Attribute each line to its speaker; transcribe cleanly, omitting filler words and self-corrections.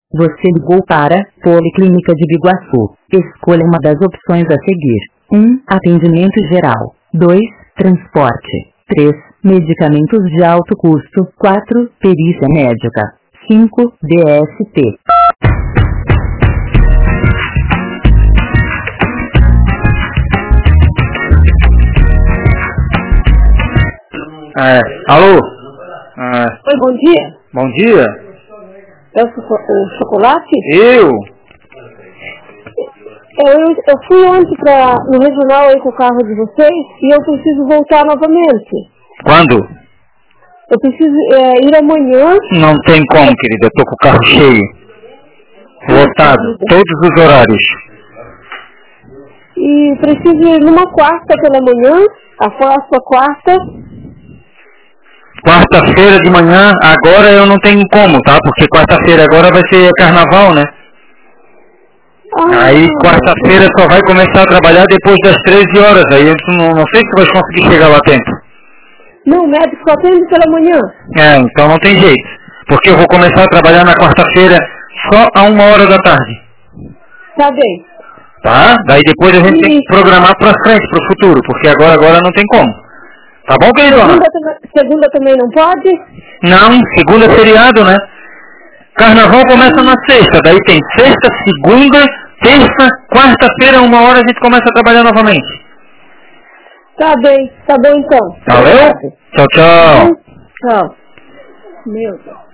Speaker 1: Você ligou para Policlínica de Biguaçu. Escolha uma das opções a seguir. 1. Atendimento geral. 2. Transporte. 3. Medicamentos de alto custo. 4. Perícia médica. 5. DST.
Speaker 2: Alô?
Speaker 3: Oi, bom dia.
Speaker 2: Bom dia.
Speaker 3: É o chocolate?
Speaker 2: Eu
Speaker 3: fui ontem no regional aí com o carro de vocês e eu preciso voltar novamente.
Speaker 2: Quando?
Speaker 3: Eu preciso ir amanhã.
Speaker 2: Não tem como, querida. Eu tô com o carro cheio. Lotado. Todos os horários.
Speaker 3: E preciso ir numa quarta pela manhã. A próxima quarta.
Speaker 2: Quarta-feira de manhã, agora eu não tenho como, tá? Porque quarta-feira agora vai ser carnaval, né? Aí quarta-feira só vai começar a trabalhar depois das 13 horas. Aí eu não sei se vai conseguir chegar lá a tempo.
Speaker 3: Não, o médico só atende pela manhã.
Speaker 2: Então não tem jeito. Porque eu vou começar a trabalhar na quarta-feira só a 1h da tarde.
Speaker 3: Tá bem.
Speaker 2: Tá? Daí depois a gente tem que programar pra frente, pro futuro. Porque agora não tem como. Tá bom, queridona?
Speaker 3: Segunda também não pode?
Speaker 2: Não, segunda é feriado, né? Carnaval começa na sexta, daí tem sexta, segunda, terça, quarta-feira, 1h a gente começa a trabalhar novamente.
Speaker 3: Tá bem, tá bom então.
Speaker 2: Valeu? Tchau, tchau.
Speaker 3: Tchau. Meu Deus.